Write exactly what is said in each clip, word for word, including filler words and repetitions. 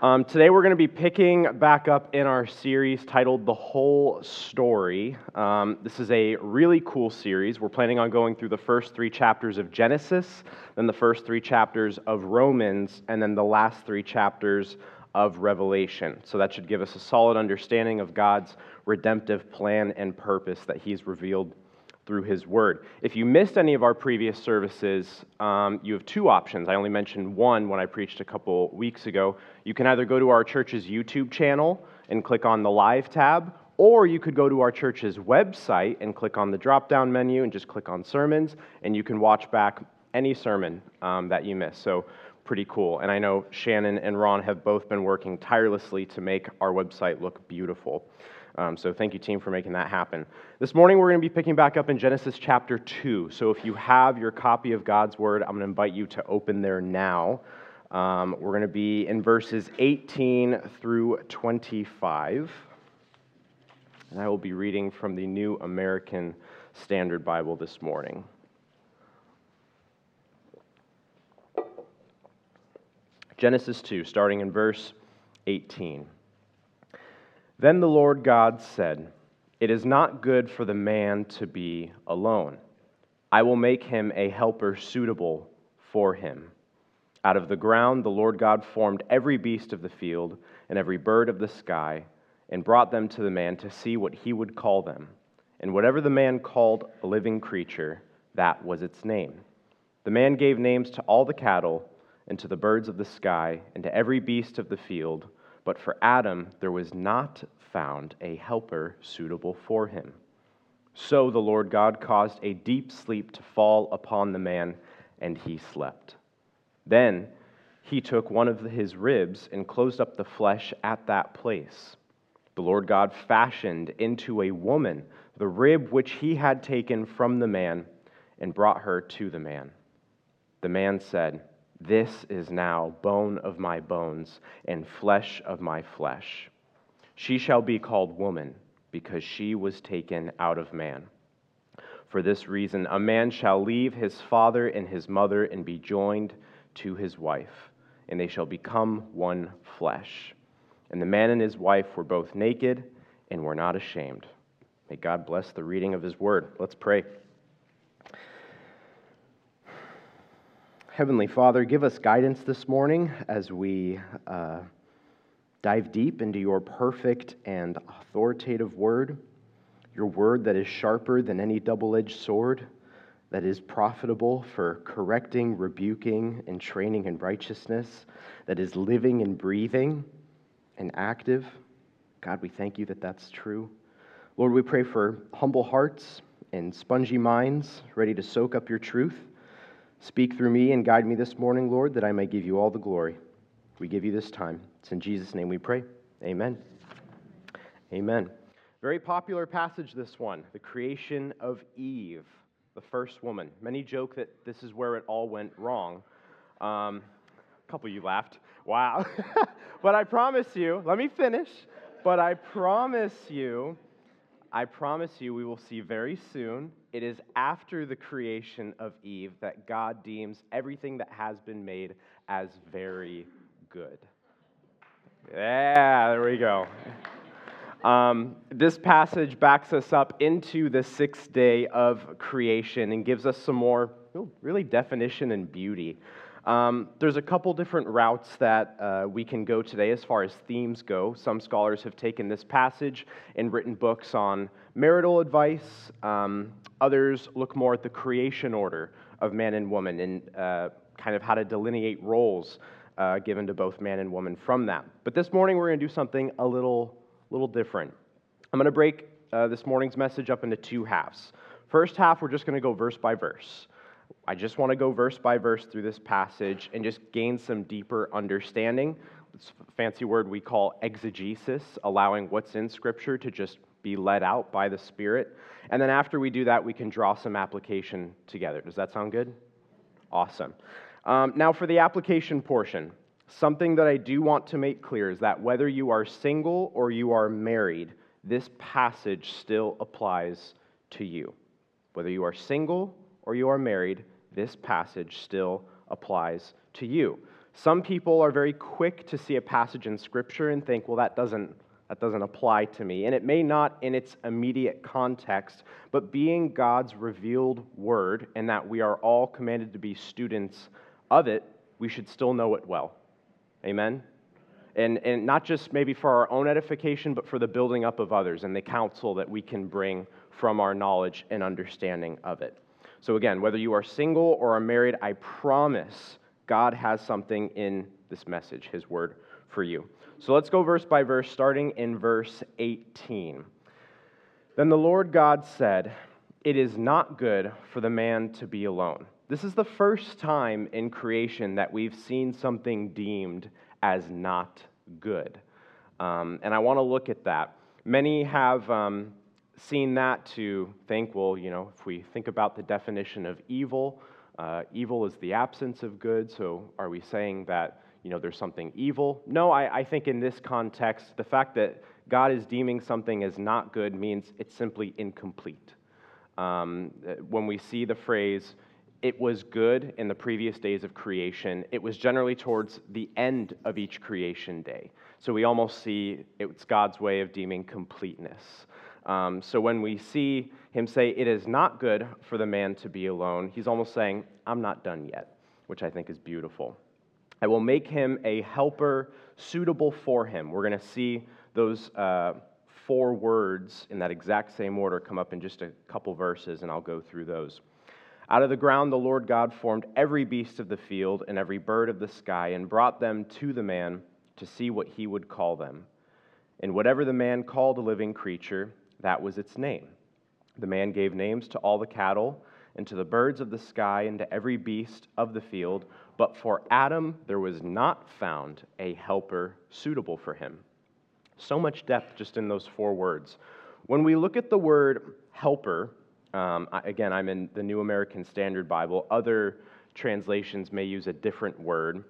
Um, today we're going to be picking back up in our series titled The Whole Story. Um, this is a really cool series. We're planning on going through the first three chapters of Genesis, then the first three chapters of Romans, and then the last three chapters of Revelation. So that should give us a solid understanding of God's redemptive plan and purpose that He's revealed through His Word. If you missed any of our previous services, um, you have two options. I only mentioned one when I preached a couple weeks ago. You can either go to our church's YouTube channel and click on the Live tab, or you could go to our church's website and click on the drop-down menu and just click on Sermons, and you can watch back any sermon um, that you missed. So pretty cool. And I know Shannon and Ron have both been working tirelessly to make our website look beautiful. Um, so thank you, team, for making that happen. This morning, we're going to be picking back up in Genesis chapter two. So if you have your copy of God's Word, I'm going to invite you to open there now. Um, we're going to be in verses eighteen through twenty-five. And I will be reading from the New American Standard Bible this morning. Genesis two, starting in verse eighteen. Then the Lord God said, "It is not good for the man to be alone. I will make him a helper suitable for him." Out of the ground the Lord God formed every beast of the field and every bird of the sky, and brought them to the man to see what he would call them. And whatever the man called a living creature, that was its name. The man gave names to all the cattle, and to the birds of the sky, and to every beast of the field. But for Adam there was not found a helper suitable for him. So the Lord God caused a deep sleep to fall upon the man, and he slept. Then he took one of his ribs and closed up the flesh at that place. The Lord God fashioned into a woman the rib which he had taken from the man, and brought her to the man. The man said, "This is now bone of my bones and flesh of my flesh. She shall be called woman, because she was taken out of man. For this reason, a man shall leave his father and his mother and be joined to his wife, and they shall become one flesh. And the man and his wife were both naked and were not ashamed." May God bless the reading of His Word. Let's pray. Heavenly Father, give us guidance this morning as we uh, dive deep into your perfect and authoritative word, your word that is sharper than any double-edged sword, that is profitable for correcting, rebuking, and training in righteousness, that is living and breathing and active. God, we thank you that that's true. Lord, we pray for humble hearts and spongy minds ready to soak up your truth. Speak through me and guide me this morning, Lord, that I may give you all the glory. We give you this time. It's in Jesus' name we pray. Amen. Amen. Very popular passage, this one, the creation of Eve, the first woman. Many joke that this is where it all went wrong. Um, a couple of you laughed. Wow. But I promise you, let me finish, but I promise you, I promise you we will see very soon, it is after the creation of Eve that God deems everything that has been made as very good. Yeah, there we go. Um, this passage backs us up into the sixth day of creation and gives us some more ooh, really definition and beauty. Um, there's a couple different routes that uh, we can go today as far as themes go. Some scholars have taken this passage and written books on marital advice. Um, others look more at the creation order of man and woman and uh, kind of how to delineate roles uh, given to both man and woman from that. But this morning we're going to do something a little, little different. I'm going to break uh, this morning's message up into two halves. First half, we're just going to go verse by verse. I just want to go verse by verse through this passage and just gain some deeper understanding. It's a fancy word we call exegesis, allowing what's in Scripture to just be led out by the Spirit. And then after we do that, we can draw some application together. Does that sound good? Awesome. Um, now for the application portion, something that I do want to make clear is that whether you are single or you are married, this passage still applies to you. Whether you are single or you are married, this passage still applies to you. Some people are very quick to see a passage in Scripture and think, well, that doesn't, that doesn't apply to me. And it may not in its immediate context, but being God's revealed word and that we are all commanded to be students of it, we should still know it well. Amen? And, and not just maybe for our own edification, but for the building up of others and the counsel that we can bring from our knowledge and understanding of it. So again, whether you are single or are married, I promise God has something in this message, His word for you. So let's go verse by verse, starting in verse eighteen. Then the Lord God said, "It is not good for the man to be alone." This is the first time in creation that we've seen something deemed as not good. Um, and I want to look at that. Many have um, seen that to think, well, you know, if we think about the definition of evil, uh, evil is the absence of good, so are we saying that, you know, there's something evil? No, I, I think in this context, the fact that God is deeming something as not good means it's simply incomplete. Um, when we see the phrase, "it was good in the previous days of creation," it was generally towards the end of each creation day. So we almost see it's God's way of deeming completeness. Um, so when we see Him say, "It is not good for the man to be alone," He's almost saying, "I'm not done yet," which I think is beautiful. "I will make him a helper suitable for him." We're going to see those uh, four words in that exact same order come up in just a couple verses, and I'll go through those. "Out of the ground the Lord God formed every beast of the field and every bird of the sky and brought them to the man to see what he would call them. And whatever the man called a living creature, that was its name. The man gave names to all the cattle and to the birds of the sky and to every beast of the field, but for Adam there was not found a helper suitable for him." So much depth just in those four words. When we look at the word helper, um, again, I'm in the New American Standard Bible. Other translations may use a different word.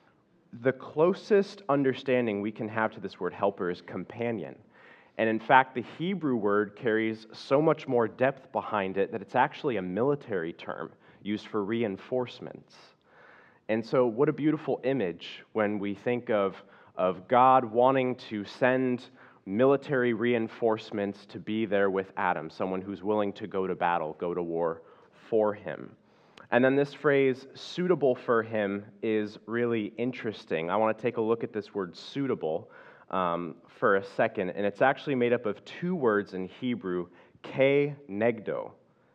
The closest understanding we can have to this word helper is companion. And in fact, the Hebrew word carries so much more depth behind it that it's actually a military term used for reinforcements. And so what a beautiful image when we think of, of God wanting to send military reinforcements to be there with Adam, someone who's willing to go to battle, go to war for him. And then this phrase, "suitable for him," is really interesting. I want to take a look at this word suitable um, for a second, and it's actually made up of two words in Hebrew, ke negdo,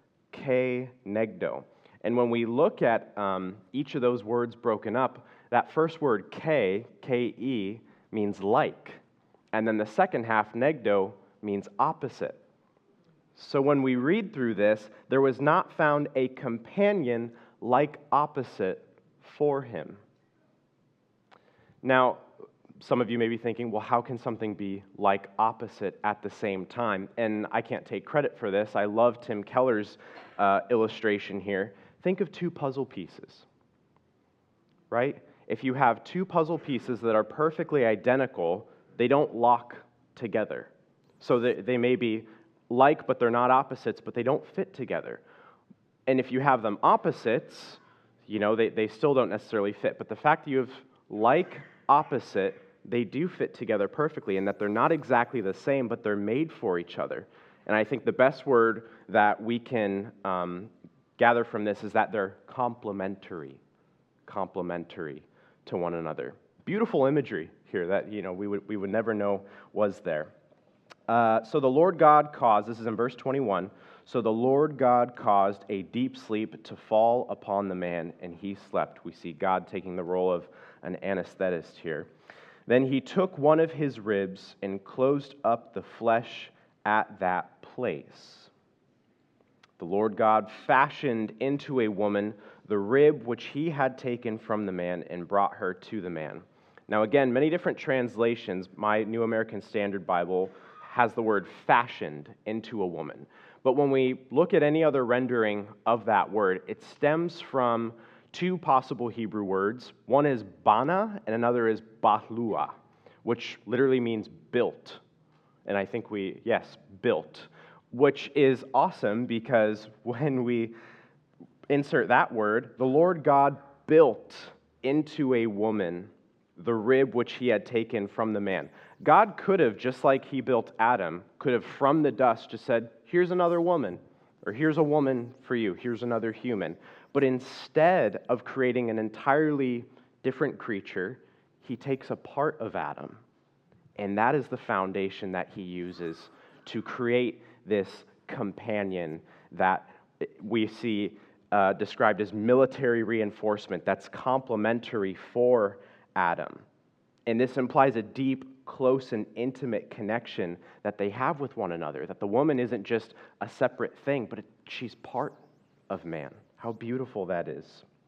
ke negdo. And when we look at um, each of those words broken up, that first word, ke, ke, means like. And then the second half, negdo, means opposite. So when we read through this, there was not found a companion like opposite for him. Now, some of you may be thinking, well, how can something be like opposite at the same time? And I can't take credit for this. I love Tim Keller's uh, illustration here. Think of two puzzle pieces, right? If you have two puzzle pieces that are perfectly identical, they don't lock together. So they, they may be like, but they're not opposites, but they don't fit together. And if you have them opposites, you know, they, they still don't necessarily fit. But the fact that you have like, opposite, they do fit together perfectly, and that they're not exactly the same, but they're made for each other. And I think the best word that we can um, gather from this is that they're complementary, complementary to one another. Beautiful imagery here that, you know, we would we would never know was there. Uh, so the Lord God caused, this is in verse twenty-one, so the Lord God caused a deep sleep to fall upon the man, and he slept. We see God taking the role of an anesthetist here. Then he took one of his ribs and closed up the flesh at that place. The Lord God fashioned into a woman the rib which he had taken from the man and brought her to the man. Now again, many different translations. My New American Standard Bible has the word fashioned into a woman. But when we look at any other rendering of that word, it stems from two possible Hebrew words. One is bana, and another is bahlua, which literally means built. And I think we, yes, built, which is awesome because when we insert that word, the Lord God built into a woman the rib which he had taken from the man. God could have, just like he built Adam, could have from the dust just said, here's another woman, or here's a woman for you, here's another human. But instead of creating an entirely different creature, he takes a part of Adam. And that is the foundation that he uses to create this companion that we see uh, described as military reinforcement that's complementary for Adam. And this implies a deep, close, and intimate connection that they have with one another, that the woman isn't just a separate thing, but it, she's part of man. How beautiful that is.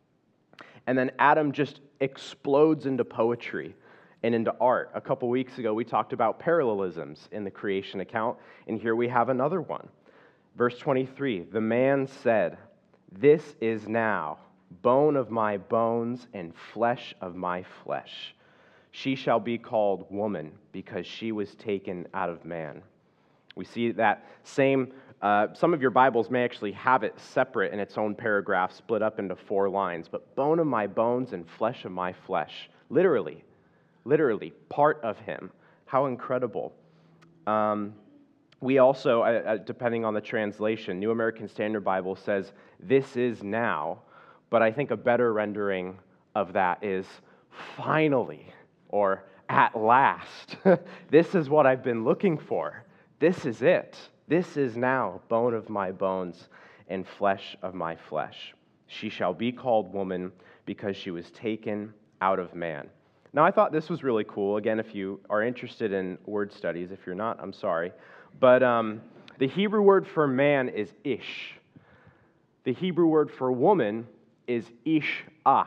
And then Adam just explodes into poetry and into art. A couple weeks ago, we talked about parallelisms in the creation account, and here we have another one. Verse twenty-three, the man said, "This is now bone of my bones and flesh of my flesh. She shall be called woman because she was taken out of man." We see that same, uh, some of your Bibles may actually have it separate in its own paragraph, split up into four lines, but bone of my bones and flesh of my flesh. Literally, literally, part of him. How incredible. Um, we also, uh, depending on the translation, New American Standard Bible says, "This is now," but I think a better rendering of that is finally, or at last. This is what I've been looking for. This is it. This is now bone of my bones and flesh of my flesh. She shall be called woman because she was taken out of man. Now, I thought this was really cool. Again, if you are interested in word studies, if you're not, I'm sorry. But um, the Hebrew word for man is ish. The Hebrew word for woman is ish-ah.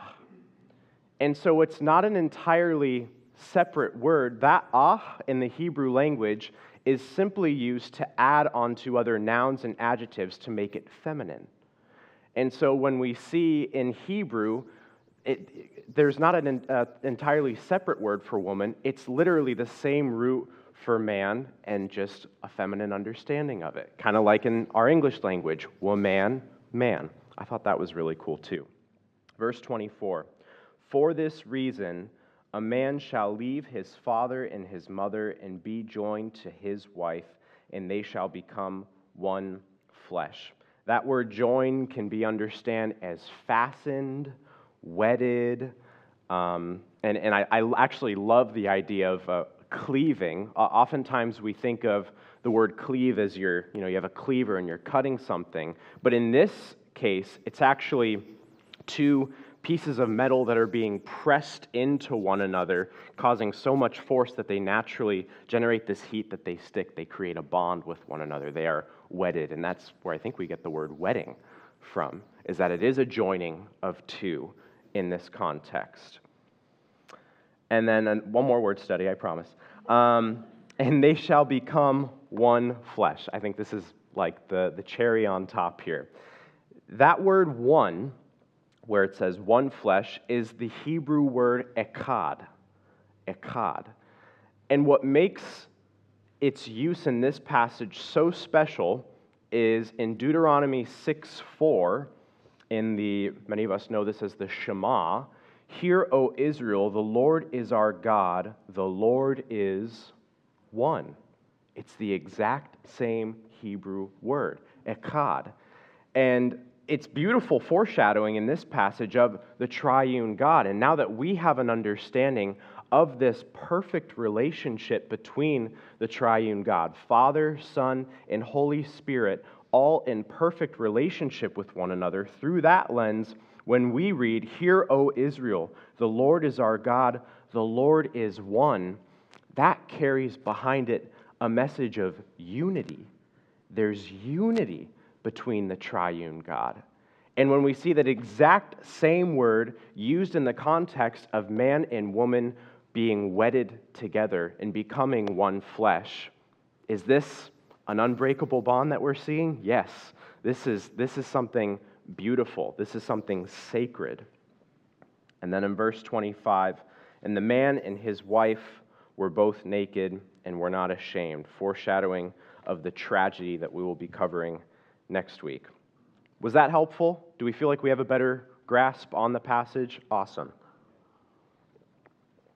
And so it's not an entirely separate word. That ah in the Hebrew language is simply used to add onto other nouns and adjectives to make it feminine. And so when we see in Hebrew, it, there's not an uh, entirely separate word for woman. It's literally the same root for man and just a feminine understanding of it. Kind of like in our English language, woman, man. I thought that was really cool too. Verse twenty-four, "For this reason, a man shall leave his father and his mother and be joined to his wife, and they shall become one flesh." That word join can be understood as fastened, wedded, um, and, and I, I actually love the idea of uh, cleaving. Uh, oftentimes we think of the word cleave as you're, you know, you have a cleaver and you're cutting something, but in this case, it's actually two pieces of metal that are being pressed into one another, causing so much force that they naturally generate this heat that they stick. They create a bond with one another. They are wedded, and that's where I think we get the word wedding from, is that it is a joining of two in this context. And then uh, one more word study, I promise. Um, and they shall become one flesh. I think this is like the, the cherry on top here. That word one, where it says one flesh, is the Hebrew word echad. Echad. And what makes its use in this passage so special is in Deuteronomy six four, in the, many of us know this as the Shema, "Hear, O Israel, the Lord is our God, the Lord is one." It's the exact same Hebrew word, echad. And it's beautiful foreshadowing in this passage of the triune God. And now that we have an understanding of this perfect relationship between the triune God, Father, Son, and Holy Spirit, all in perfect relationship with one another, through that lens, when we read, "Hear, O Israel, the Lord is our God, the Lord is one," that carries behind it a message of unity. There's unity between the triune God. And when we see that exact same word used in the context of man and woman being wedded together and becoming one flesh, is this an unbreakable bond that we're seeing? Yes. This is, this is something beautiful. This is something sacred. And then in verse twenty-five, "And the man and his wife were both naked and were not ashamed," foreshadowing of the tragedy that we will be covering next week. Was that helpful? Do we feel like we have a better grasp on the passage? Awesome.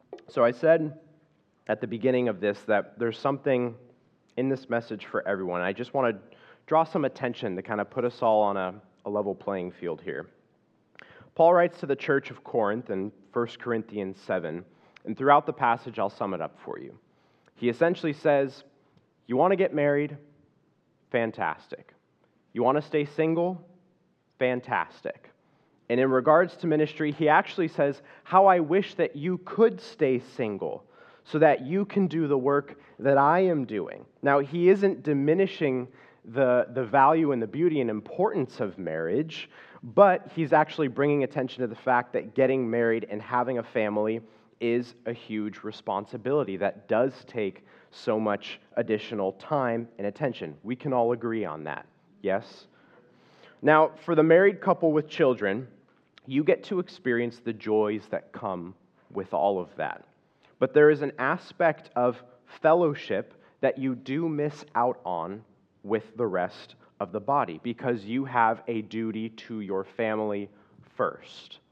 So I said at the beginning of this that there's something in this message for everyone. I just want to draw some attention to kind of put us all on a, a level playing field here. Paul writes to the church of Corinth in First Corinthians seven, and throughout the passage, I'll sum it up for you. He essentially says, you want to get married? Fantastic. You want to stay single? Fantastic. And in regards to ministry, he actually says, how I wish that you could stay single so that you can do the work that I am doing. Now, he isn't diminishing the, the value and the beauty and importance of marriage, but he's actually bringing attention to the fact that getting married and having a family is a huge responsibility that does take so much additional time and attention. We can all agree on that, yes? Now, for the married couple with children, you get to experience the joys that come with all of that. But there is an aspect of fellowship that you do miss out on with the rest of the body because you have a duty to your family first.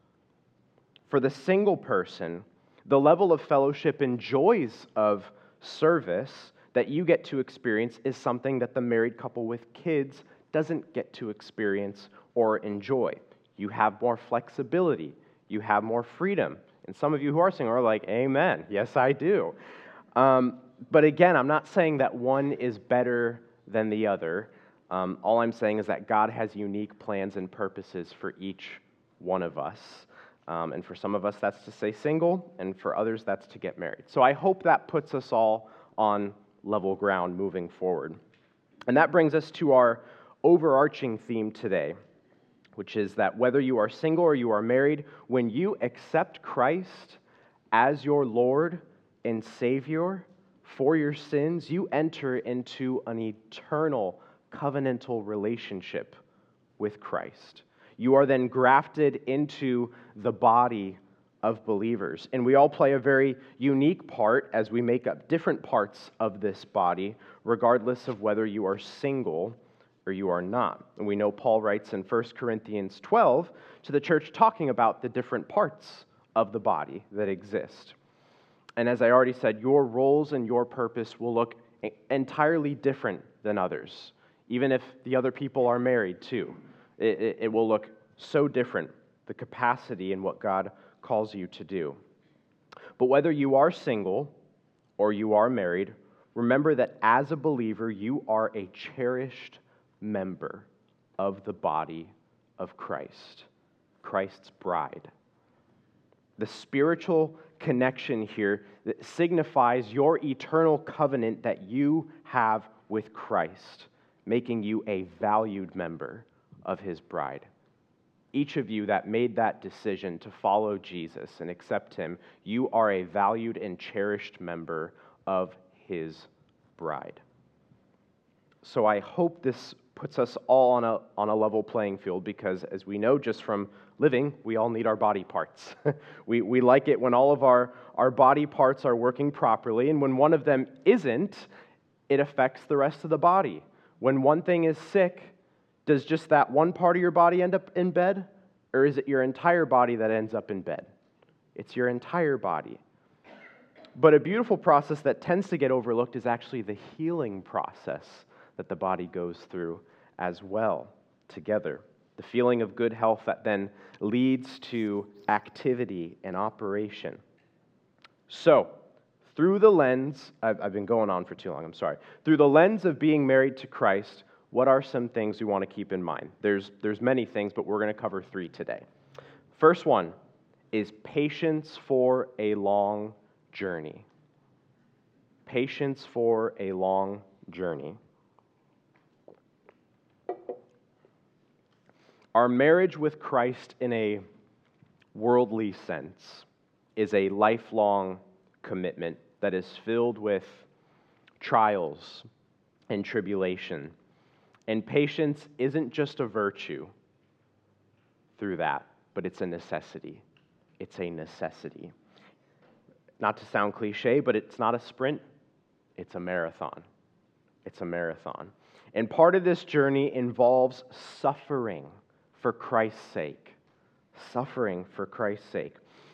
For the single person, the level of fellowship and joys of service that you get to experience is something that the married couple with kids doesn't get to experience or enjoy. You have more flexibility. You have more freedom. And some of you who are single are like, amen, yes, I do. Um, but again, I'm not saying that one is better than the other. Um, all I'm saying is that God has unique plans and purposes for each one of us. Um, and for some of us, that's to stay single, and for others, that's to get married. So I hope that puts us all on level ground moving forward. And that brings us to our overarching theme today, which is that whether you are single or you are married, when you accept Christ as your Lord and Savior for your sins, you enter into an eternal covenantal relationship with Christ. You are then grafted into the body of believers. And we all play a very unique part as we make up different parts of this body, regardless of whether you are single or you are not. And we know Paul writes in First Corinthians twelve to the church talking about the different parts of the body that exist. And as I already said, your roles and your purpose will look entirely different than others, even if the other people are married too. It, it, it will look so different, the capacity in what God calls you to do. But whether you are single or you are married, remember that as a believer, you are a cherished member of the body of Christ, Christ's bride. The spiritual connection here that signifies your eternal covenant that you have with Christ, making you a valued member of his bride. Each of you that made that decision to follow Jesus and accept him, you are a valued and cherished member of his bride. So I hope this puts us all on a, on a level playing field because, as we know just from living, we all need our body parts. we, we like it when all of our, our body parts are working properly, and when one of them isn't, it affects the rest of the body. When one thing is sick, does just that one part of your body end up in bed, or is it your entire body that ends up in bed? It's your entire body. But a beautiful process that tends to get overlooked is actually the healing process that the body goes through as well together. The feeling of good health that then leads to activity and operation. So, through the lens, I've, I've been going on for too long, I'm sorry. Through the lens of being married to Christ, what are some things we want to keep in mind? There's, there's many things, but we're going to cover three today. First one is patience for a long journey. Patience for a long journey. Our marriage with Christ in a worldly sense is a lifelong commitment that is filled with trials and tribulation. And patience isn't just a virtue through that, but it's a necessity. It's a necessity. Not to sound cliche, but it's not a sprint, it's a marathon. It's a marathon. And part of this journey involves suffering for Christ's sake. Suffering for Christ's sake.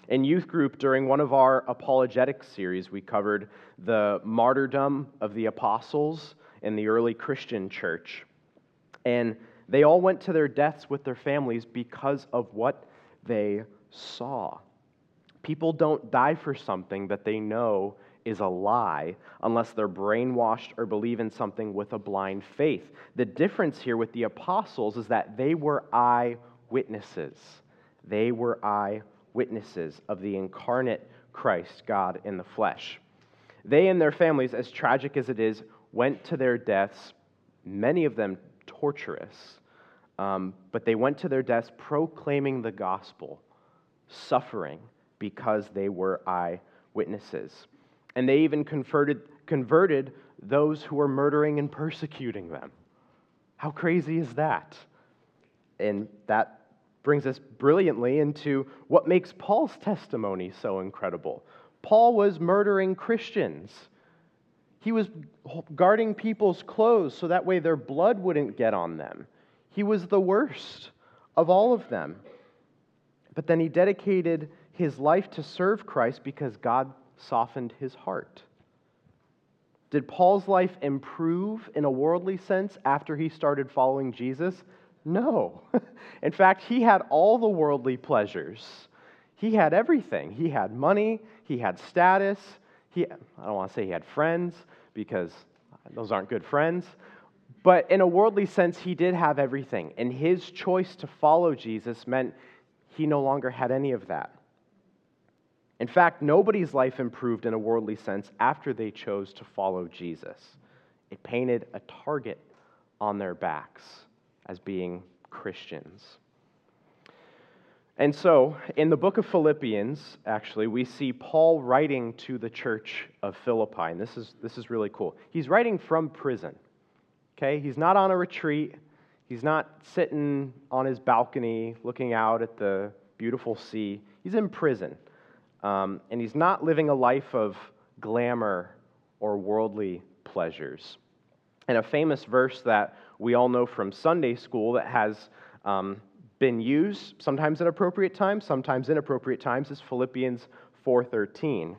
In youth group, during one of our apologetics series, we covered the martyrdom of the apostles in the early Christian church. And they all went to their deaths with their families because of what they saw. People don't die for something that they know is a lie unless they're brainwashed or believe in something with a blind faith. The difference here with the apostles is that they were eyewitnesses. They were eyewitnesses of the incarnate Christ, God in the flesh. They and their families, as tragic as it is, went to their deaths, many of them torturous, um, but they went to their deaths proclaiming the gospel, suffering because they were eyewitnesses. And they even converted, converted those who were murdering and persecuting them. How crazy is that? And that brings us brilliantly into what makes Paul's testimony so incredible. Paul was murdering Christians. He was guarding people's clothes so that way their blood wouldn't get on them. He was the worst of all of them. But then he dedicated his life to serve Christ because God softened his heart. Did Paul's life improve in a worldly sense after he started following Jesus? No. In fact, he had all the worldly pleasures. He had everything. He had money, he had status, he, I don't want to say he had friends because those aren't good friends, but in a worldly sense, he did have everything. And his choice to follow Jesus meant he no longer had any of that. In fact, nobody's life improved in a worldly sense after they chose to follow Jesus. It painted a target on their backs as being Christians. And so, in the book of Philippians, actually, we see Paul writing to the church of Philippi, and this is, this is really cool. He's writing from prison, okay? He's not on a retreat. He's not sitting on his balcony looking out at the beautiful sea. He's in prison. Um, and he's not living a life of glamour or worldly pleasures. And a famous verse that we all know from Sunday school that has um, been used, sometimes at appropriate times, sometimes inappropriate times, is Philippians four thirteen.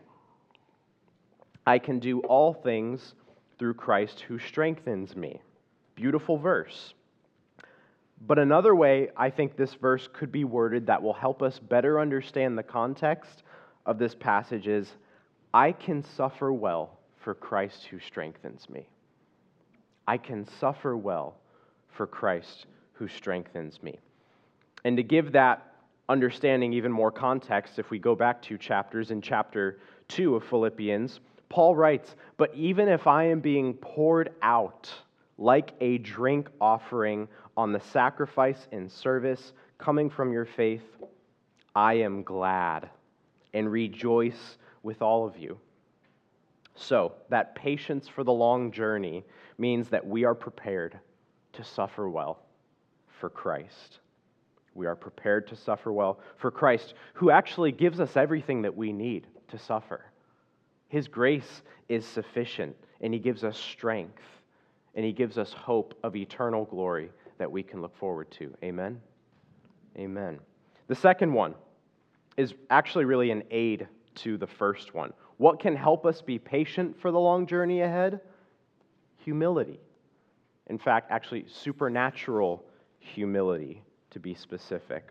I can do all things through Christ who strengthens me. Beautiful verse. But another way I think this verse could be worded that will help us better understand the context of this passage is, I can suffer well for Christ who strengthens me. I can suffer well for Christ who strengthens me. And to give that understanding even more context, if we go back two chapters, in chapter two of Philippians, Paul writes, but even if I am being poured out like a drink offering on the sacrifice and service coming from your faith, I am glad and rejoice with all of you. So, that patience for the long journey means that we are prepared to suffer well for Christ. We are prepared to suffer well for Christ, who actually gives us everything that we need to suffer. His grace is sufficient, and He gives us strength, and He gives us hope of eternal glory that we can look forward to. Amen? Amen. The second one is actually really an aid to the first one. What can help us be patient for the long journey ahead? Humility. In fact, actually supernatural humility, to be specific.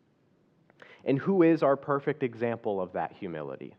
And who is our perfect example of that humility?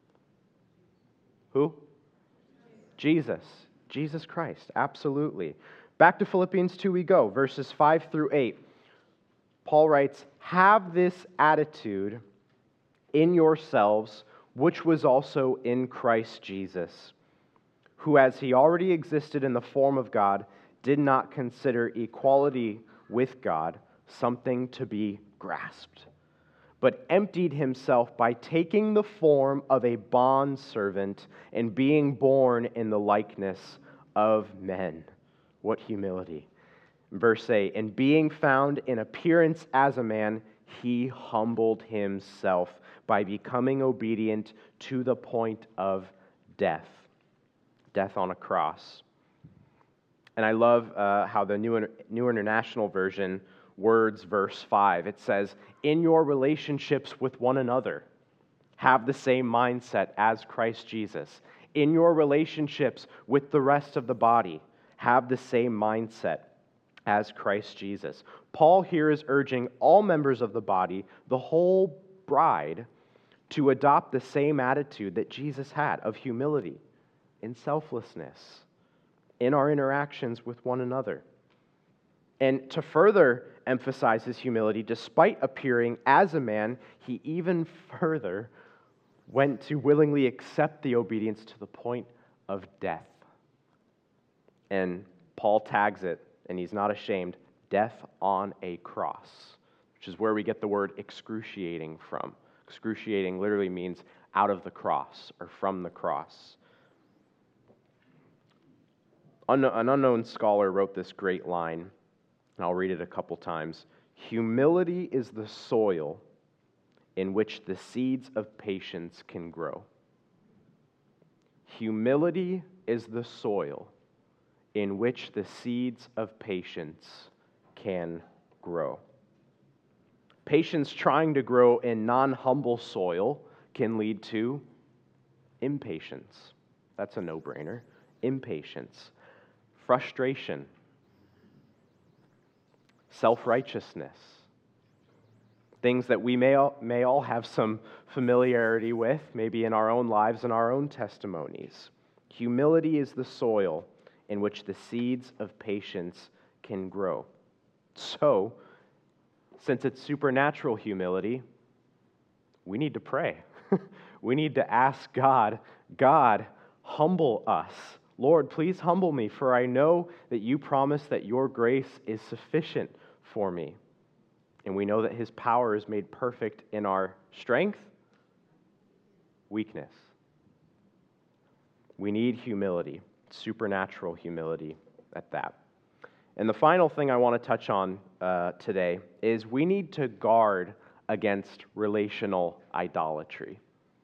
Who? Jesus. Jesus Christ, absolutely. Back to Philippians two we go, verses five through eight. Paul writes, have this attitude in yourselves, which was also in Christ Jesus, who, as he already existed in the form of God, did not consider equality with God something to be grasped, but emptied himself by taking the form of a bondservant and being born in the likeness of men. What humility. Verse eight, and being found in appearance as a man, he humbled himself by becoming obedient to the point of death. Death on a cross. And I love uh, how the New, New International Version words verse five. It says, in your relationships with one another. have the same mindset as Christ Jesus. In your relationships with the rest of the body, have the same mindset as Christ Jesus. Paul here is urging all members of the body, the whole bride, to adopt the same attitude that Jesus had of humility and selflessness in our interactions with one another. And to further emphasize his humility, despite appearing as a man, he even further went to willingly accept the obedience to the point of death. And Paul tags it, and he's not ashamed, death on a cross, which is where we get the word excruciating from. Excruciating literally means out of the cross or from the cross. An unknown scholar wrote this great line, and I'll read it a couple times. Humility is the soil in which the seeds of patience can grow. Humility is the soil in which the seeds of patience can grow. Patience trying to grow in non-humble soil can lead to impatience. That's a no-brainer. Impatience. Frustration. Self-righteousness. Things that we may all, may all have some familiarity with, maybe in our own lives and our own testimonies. Humility is the soil in which the seeds of patience can grow. So, since it's supernatural humility, we need to pray. We need to ask God, God, humble us. Lord, please humble me, for I know that you promise that your grace is sufficient for me. And we know that his power is made perfect in our strength, weakness. We need humility, supernatural humility at that. And the final thing I want to touch on uh, today is we need to guard against relational idolatry.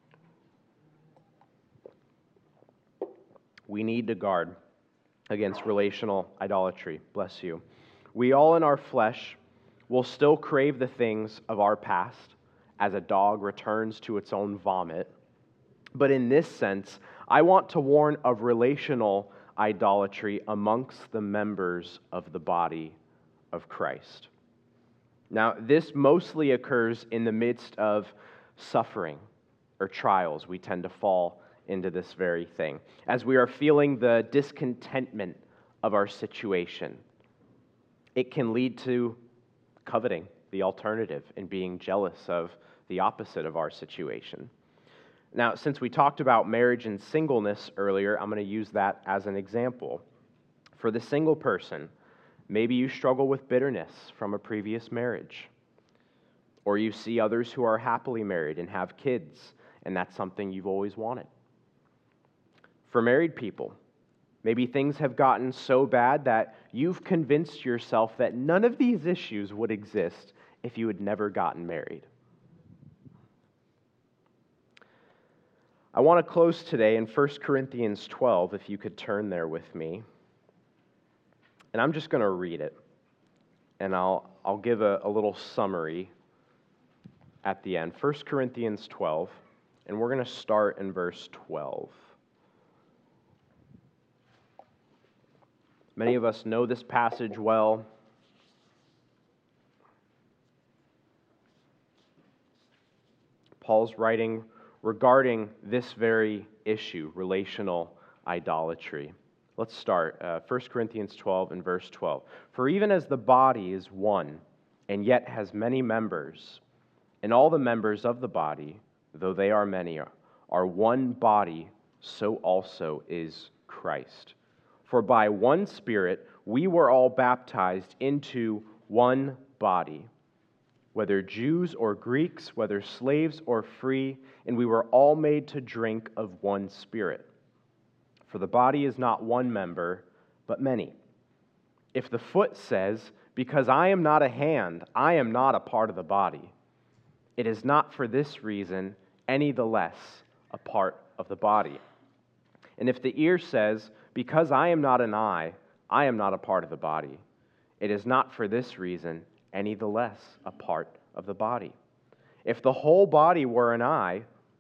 We need to guard against relational idolatry. Bless you. We all in our flesh will still crave the things of our past as a dog returns to its own vomit. But in this sense, I want to warn of relational idolatry amongst the members of the body of Christ. Now, this mostly occurs in the midst of suffering or trials. We tend to fall into this very thing. As we are feeling the discontentment of our situation, it can lead to coveting the alternative and being jealous of the opposite of our situation. Now, since we talked about marriage and singleness earlier, I'm going to use that as an example. For the single person, maybe you struggle with bitterness from a previous marriage, or you see others who are happily married and have kids, and that's something you've always wanted. For married people, maybe things have gotten so bad that you've convinced yourself that none of these issues would exist if you had never gotten married. I want to close today in First Corinthians twelve, if you could turn there with me. And I'm just going to read it, and I'll, I'll give a, a little summary at the end. First Corinthians twelve, and we're going to start in verse twelve. Many of us know this passage well. Paul's writing regarding this very issue, relational idolatry. Let's start. Uh, First Corinthians twelve and verse twelve. For even as the body is one, and yet has many members, and all the members of the body, though they are many, are one body, so also is Christ. For by one Spirit we were all baptized into one body, whether Jews or Greeks, whether slaves or free, and we were all made to drink of one Spirit. For the body is not one member, but many. If the foot says, because I am not a hand, I am not a part of the body, it is not for this reason any the less a part of the body. And if the ear says, because I am not an eye, I am not a part of the body, it is not for this reason any the less a part of the body. If the whole body were an eye,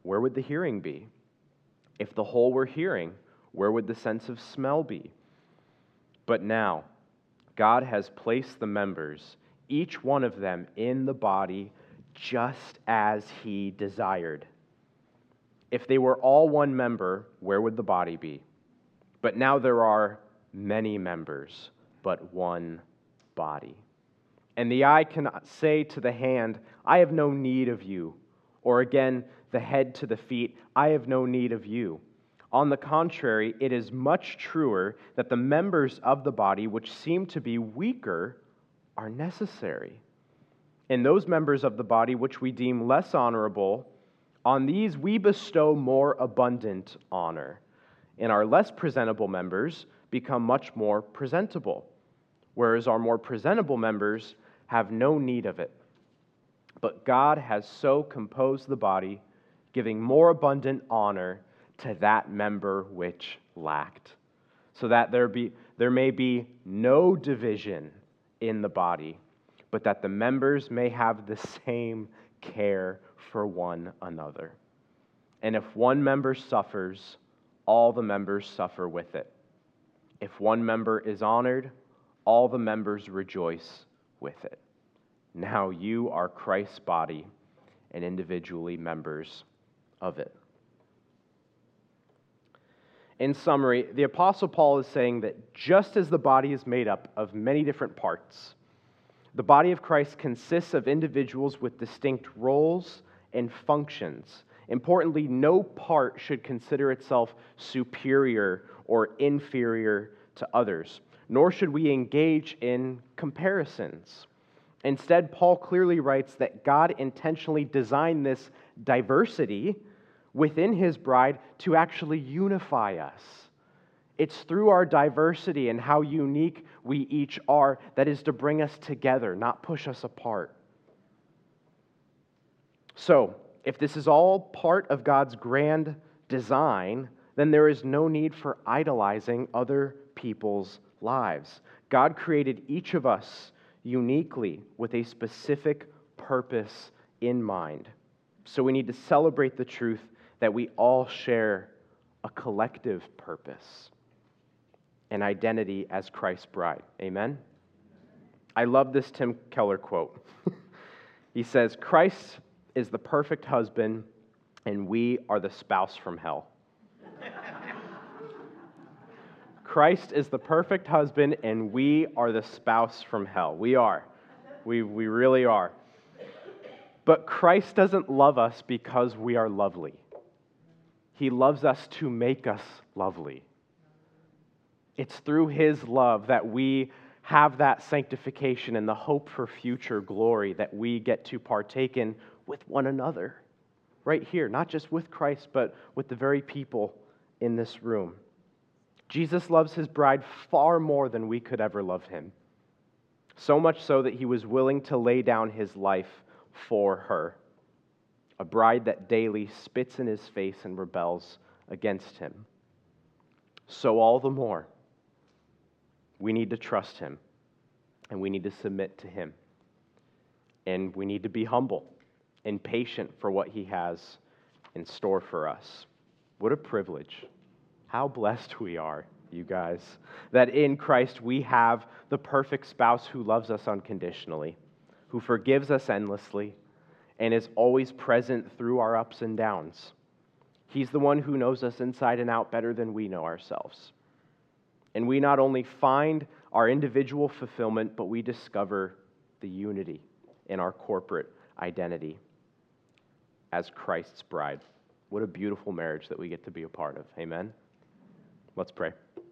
where would the hearing be? If the whole were hearing, where would the sense of smell be? But now, God has placed the members, each one of them, in the body just as He desired. If they were all one member, where would the body be? But now there are many members, but one body. And the eye cannot say to the hand, I have no need of you. Or again, the head to the feet, I have no need of you. On the contrary, it is much truer that the members of the body which seem to be weaker are necessary. And those members of the body which we deem less honorable, on these we bestow more abundant honor. And our less presentable members become much more presentable, whereas our more presentable members have no need of it. But God has so composed the body, giving more abundant honor to that member which lacked, so that there be there may be no division in the body, but that the members may have the same care for one another. And if one member suffers, all the members suffer with it. If one member is honored, all the members rejoice with it. Now you are Christ's body and individually members of it. In summary, the Apostle Paul is saying that just as the body is made up of many different parts, the body of Christ consists of individuals with distinct roles and functions. Importantly, no part should consider itself superior or inferior to others, nor should we engage in comparisons. Instead, Paul clearly writes that God intentionally designed this diversity within His bride to actually unify us. It's through our diversity and how unique we each are that is to bring us together, not push us apart. So, if this is all part of God's grand design, then there is no need for idolizing other people's lives. God created each of us uniquely with a specific purpose in mind. So we need to celebrate the truth that we all share a collective purpose, an identity as Christ's bride. Amen? I love this Tim Keller quote. He says, Christ is the perfect husband, and we are the spouse from hell. Christ is the perfect husband, and we are the spouse from hell. We are. We, we really are. But Christ doesn't love us because we are lovely. He loves us to make us lovely. It's through His love that we have that sanctification and the hope for future glory that we get to partake in with one another. Right here, not just with Christ, but with the very people in this room. Jesus loves His bride far more than we could ever love Him. So much so that He was willing to lay down His life for her. A bride that daily spits in His face and rebels against Him. So all the more, we need to trust Him, and we need to submit to Him, and we need to be humble and patient for what He has in store for us. What a privilege. How blessed we are, you guys, that in Christ we have the perfect spouse who loves us unconditionally, who forgives us endlessly, and is always present through our ups and downs. He's the one who knows us inside and out better than we know ourselves. And we not only find our individual fulfillment, but we discover the unity in our corporate identity as Christ's bride. What a beautiful marriage that we get to be a part of. Amen? Let's pray.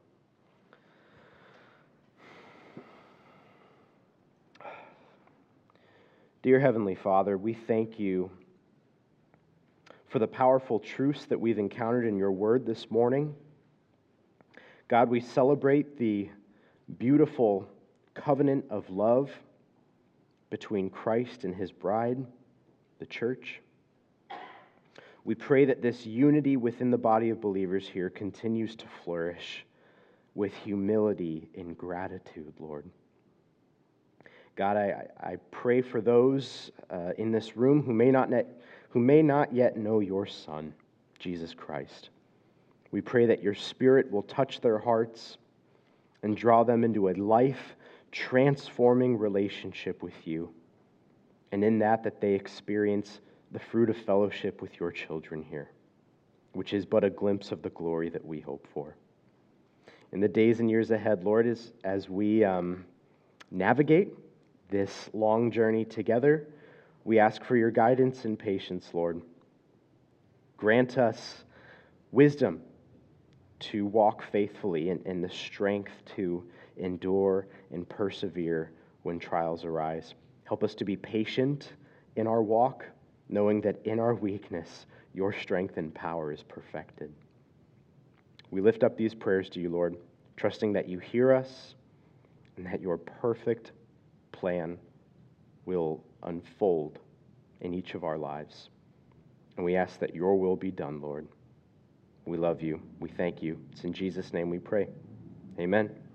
Dear Heavenly Father, we thank You for the powerful truths that we've encountered in Your Word this morning. God, we celebrate the beautiful covenant of love between Christ and His bride, the church. We pray that this unity within the body of believers here continues to flourish with humility and gratitude, Lord. God, I, I pray for those uh, in this room who may not net, who may not yet know your Son, Jesus Christ. We pray that your Spirit will touch their hearts and draw them into a life-transforming relationship with you, and in that, that they experience the fruit of fellowship with your children here, which is but a glimpse of the glory that we hope for. In the days and years ahead, Lord, as, as we um, navigate this long journey together, we ask for your guidance and patience, Lord. Grant us wisdom to walk faithfully and, and the strength to endure and persevere when trials arise. Help us to be patient in our walk, knowing that in our weakness, your strength and power is perfected. We lift up these prayers to you, Lord, trusting that you hear us and that your perfect plan will unfold in each of our lives. And we ask that your will be done, Lord. We love you. We thank you. It's in Jesus' name we pray. Amen.